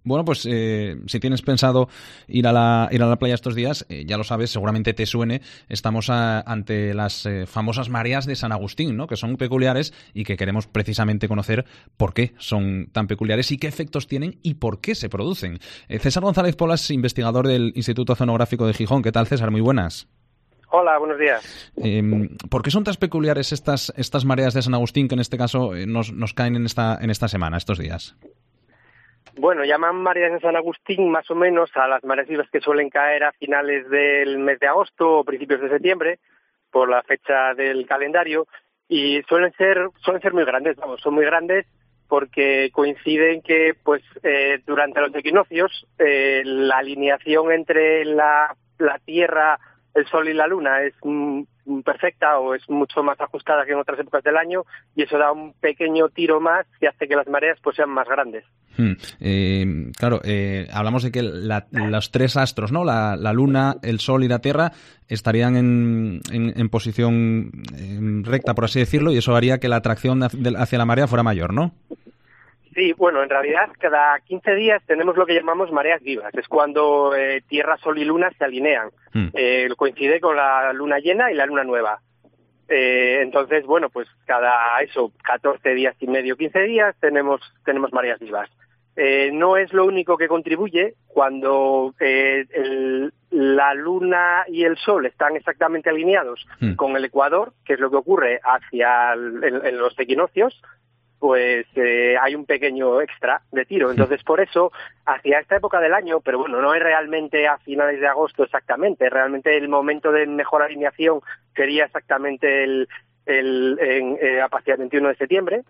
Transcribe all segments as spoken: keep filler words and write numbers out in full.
Bueno, pues eh, si tienes pensado ir a la, ir a la playa estos días, eh, ya lo sabes, seguramente te suene, estamos a, ante las eh, famosas mareas de San Agustín, ¿no? Que son peculiares y que queremos precisamente conocer por qué son tan peculiares y qué efectos tienen y por qué se producen. Eh, César González Polas, investigador del Instituto Oceanográfico de Gijón. ¿Qué tal, César? Muy buenas. Hola, buenos días. Eh, ¿Por qué son tan peculiares estas, estas mareas de San Agustín que en este caso eh, nos, nos caen en esta, en esta semana, estos días? Bueno, llaman mareas de San Agustín más o menos a las mareas vivas que suelen caer a finales del mes de agosto o principios de septiembre, por la fecha del calendario, y suelen ser suelen ser muy grandes, vamos, son muy grandes porque coinciden que pues eh, durante los equinoccios eh, la alineación entre la, la Tierra, el Sol y la Luna es mm, perfecta o es mucho más ajustada que en otras épocas del año, y eso da un pequeño tiro más que hace que las mareas pues sean más grandes. Hmm. Eh, claro, eh, hablamos de que la, los tres astros, ¿no? La, la Luna, el Sol y la Tierra estarían en, en, en posición en recta, por así decirlo, y eso haría que la atracción hacia la marea fuera mayor, ¿no? Sí, bueno, en realidad cada quince días tenemos lo que llamamos mareas vivas. Es cuando eh, Tierra, Sol y Luna se alinean. Hmm. Eh, coincide con la luna llena y la luna nueva. Eh, entonces, bueno, pues cada eso, catorce días y medio, quince días, tenemos tenemos mareas vivas. Eh, no es lo único que contribuye. Cuando eh, el, la Luna y el Sol están exactamente alineados hmm. con el ecuador, que es lo que ocurre hacia el, en, en los equinoccios, pues eh, hay un pequeño extra de tiro. Entonces, por eso, hacia esta época del año, pero bueno, no es realmente a finales de agosto exactamente, realmente el momento de mejor alineación sería exactamente el, el en, eh, hacia el veintiuno de septiembre.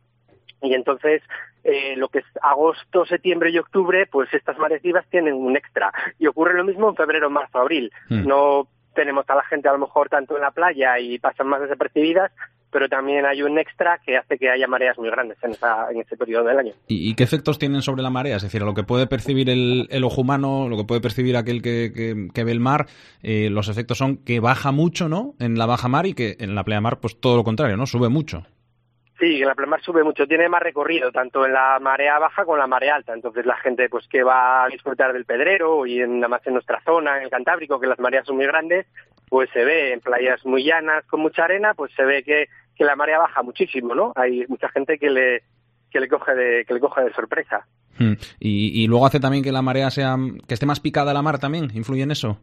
Y entonces, eh, lo que es agosto, septiembre y octubre, pues estas mareas vivas tienen un extra. Y ocurre lo mismo en febrero, marzo, abril. Mm. No tenemos a la gente a lo mejor tanto en la playa y pasan más desapercibidas, pero también hay un extra que hace que haya mareas muy grandes en, esa, en ese periodo del año. ¿Y, ¿Y qué efectos tienen sobre la marea? Es decir, lo que puede percibir el, el ojo humano, lo que puede percibir aquel que, que, que ve el mar, eh, los efectos son que baja mucho, ¿no?, en la baja mar, y que en la pleamar, pues todo lo contrario, ¿no?, sube mucho. Sí, en la pleamar sube mucho, tiene más recorrido, tanto en la marea baja como en la marea alta. Entonces la gente pues que va a disfrutar del Pedrero y en, nada más en nuestra zona, en el Cantábrico, que las mareas son muy grandes, pues se ve en playas muy llanas con mucha arena, pues se ve que, que la marea baja muchísimo, ¿no? Hay mucha gente que le que le coge de que le coge de sorpresa. Hmm. Y, y luego hace también que la marea sea que esté más picada la mar, también influye en eso.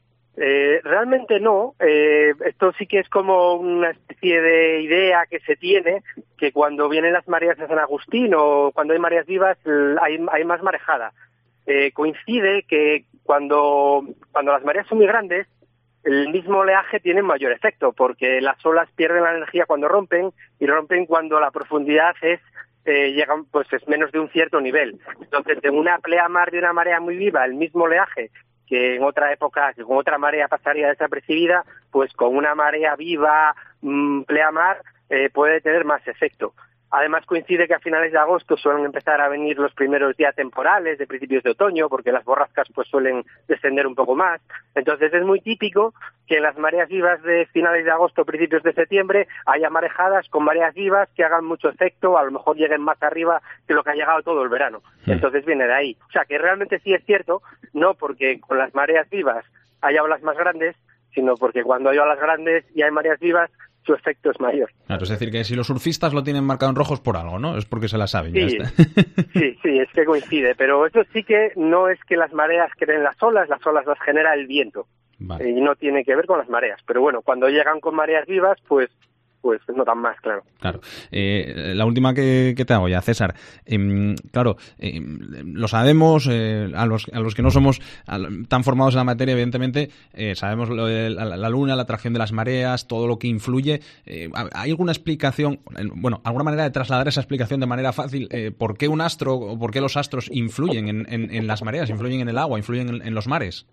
Eh, realmente no. Eh, esto sí que es como una especie de idea que se tiene, que cuando vienen las mareas de San Agustín o cuando hay mareas vivas hay, hay más marejada. Eh, coincide que cuando, cuando las mareas son muy grandes, el mismo oleaje tiene mayor efecto, porque las olas pierden la energía cuando rompen, y rompen cuando la profundidad es eh, llegan pues es menos de un cierto nivel. Entonces, en una pleamar de una marea muy viva, el mismo oleaje que en otra época, que con otra marea pasaría desapercibida, pues con una marea viva, mmm, pleamar, eh, puede tener más efecto. Además, coincide que a finales de agosto suelen empezar a venir los primeros días temporales de principios de otoño, porque las borrascas pues suelen descender un poco más. Entonces es muy típico que en las mareas vivas de finales de agosto, principios de septiembre, haya marejadas con mareas vivas que hagan mucho efecto, a lo mejor lleguen más arriba que lo que ha llegado todo el verano. Entonces viene de ahí. O sea, que realmente sí es cierto, no porque con las mareas vivas haya olas más grandes, sino porque cuando hay olas grandes y hay mareas vivas, su efecto es mayor. Claro, es decir, que si los surfistas lo tienen marcado en rojo es por algo, ¿no? Es porque se la saben. Sí, ya está. sí, sí, es que coincide. Pero eso sí que no es que las mareas creen las olas, las olas las genera el viento. Vale. Y no tiene que ver con las mareas. Pero bueno, cuando llegan con mareas vivas, pues pues no tan más, claro. Claro. Eh, la última que, que te hago ya, César. Eh, claro, eh, lo sabemos, eh, a, los, a los que no somos tan formados en la materia, evidentemente, eh, sabemos lo de la, la luna, la atracción de las mareas, todo lo que influye. Eh, ¿Hay alguna explicación, bueno, alguna manera de trasladar esa explicación de manera fácil? Eh, ¿Por qué un astro o por qué los astros influyen en, en, en las mareas, influyen en el agua, influyen en, en los mares?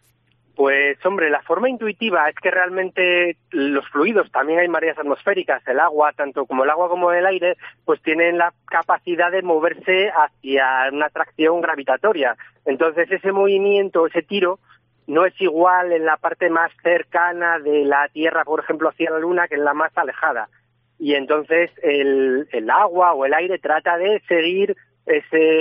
Pues, hombre, la forma intuitiva es que realmente los fluidos, también hay mareas atmosféricas, el agua, tanto como el agua como el aire, pues tienen la capacidad de moverse hacia una atracción gravitatoria. Entonces, ese movimiento, ese tiro, no es igual en la parte más cercana de la Tierra, por ejemplo, hacia la Luna, que en la más alejada. Y entonces el, el agua o el aire trata de seguir ese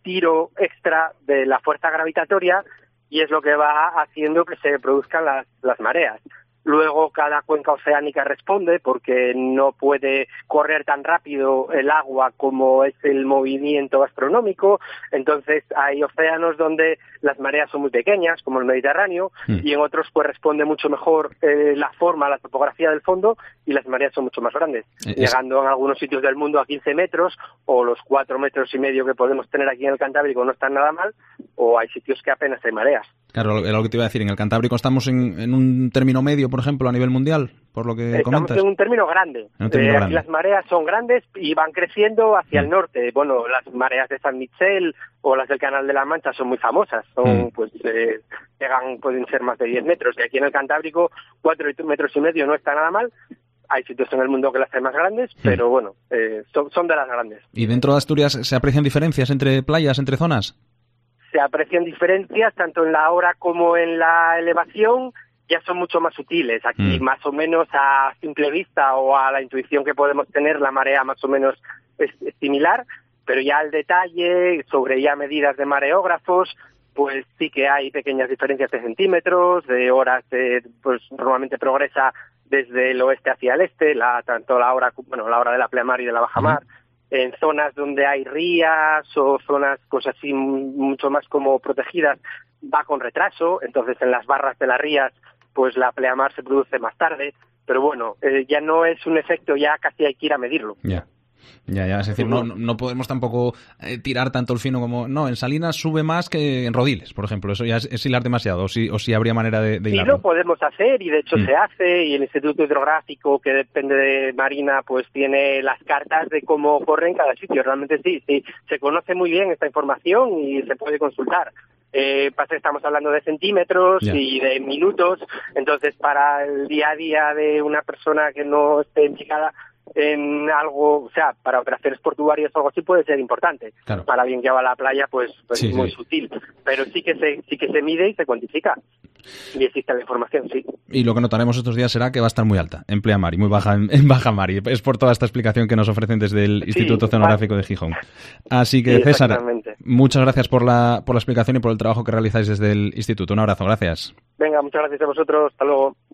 tiro extra de la fuerza gravitatoria y es lo que va haciendo que se produzcan las, las mareas. Luego cada cuenca oceánica responde porque no puede correr tan rápido el agua como es el movimiento astronómico. Entonces hay océanos donde las mareas son muy pequeñas, como el Mediterráneo, mm. y en otros pues responde mucho mejor eh, la forma, la topografía del fondo y las mareas son mucho más grandes, es... llegando en algunos sitios del mundo a quince metros o los cuatro metros y medio que podemos tener aquí en el Cantábrico no están nada mal, o hay sitios que apenas hay mareas. Claro, era lo que te iba a decir. En el Cantábrico estamos en, en un término medio, por ejemplo, a nivel mundial, por lo que Estamos comentas. Estamos en un término grande. Un término eh, grande. Aquí las mareas son grandes y van creciendo hacia mm. el norte. Bueno, las mareas de San Michel o las del Canal de la Mancha son muy famosas. Son, mm. pues, eh, llegan, pueden ser más de diez metros. Y aquí en el Cantábrico, cuatro metros y medio no está nada mal. Hay sitios en el mundo que las hacen más grandes, mm. pero bueno, eh, son, son de las grandes. ¿Y dentro de Asturias se aprecian diferencias entre playas, entre zonas? Se aprecian diferencias tanto en la hora como en la elevación, ya son mucho más sutiles. Aquí mm. más o menos a simple vista o a la intuición que podemos tener, la marea más o menos es, es similar, pero ya al detalle, sobre ya medidas de mareógrafos, pues sí que hay pequeñas diferencias de centímetros, de horas, de, pues normalmente progresa desde el oeste hacia el este, la, tanto la hora, bueno, la hora de la pleamar y de la bajamar. Mm. En zonas donde hay rías o zonas pues así mucho más como protegidas va con retraso, entonces en las barras de las rías pues la pleamar se produce más tarde, pero bueno, eh, ya no es un efecto, ya casi hay que ir a medirlo. Ya. Yeah. Ya, ya, es decir, no, no podemos tampoco eh, tirar tanto el fino como... No, en Salinas sube más que en Rodiles, por ejemplo. Eso ya es, es hilar demasiado, o si, o si habría manera de, de hilarlo. Sí, lo podemos hacer y de hecho mm. se hace, y el Instituto Hidrográfico, que depende de Marina, pues tiene las cartas de cómo corre en cada sitio. Realmente sí, sí, se conoce muy bien esta información y se puede consultar. Eh, pasa que estamos hablando de centímetros yeah. y de minutos, entonces para el día a día de una persona que no esté implicada en algo, o sea, para operaciones portuarias o algo así puede ser importante. Claro. Para alguien que va a la playa, pues, pues sí, es muy sí. sutil. Pero sí que se sí que se mide y se cuantifica. Y existe la información, sí. Y lo que notaremos estos días será que va a estar muy alta en pleamar y muy baja en, en bajamar. Y es por toda esta explicación que nos ofrecen desde el sí, Instituto Oceanográfico de Gijón. Así que, sí, César, muchas gracias por la, por la explicación y por el trabajo que realizáis desde el Instituto. Un abrazo, gracias. Venga, muchas gracias a vosotros. Hasta luego.